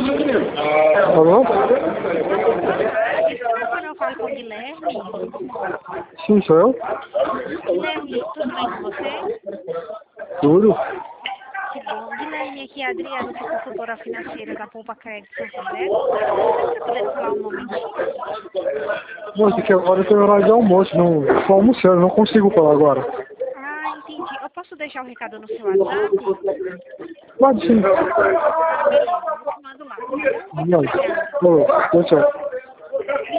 Alô? Quando eu falo com o Guilherme. Sim, sou eu? Guilherme, tudo bem com você? Tudo? Que bom. Guilherme, aqui é a Adriana, sou consultora financeira da Poupa Crédito Santander. Você está podendo falar um momentinho? Nossa, que agora eu tenho horário de almoço, não estou almoçando, não consigo falar agora. Ah, entendi. Eu posso deixar o recado no seu WhatsApp? Pode sim. Ah, beleza. Eu te mando lá, tá bom? Não. Obrigada. Falou. Tchau, tchau.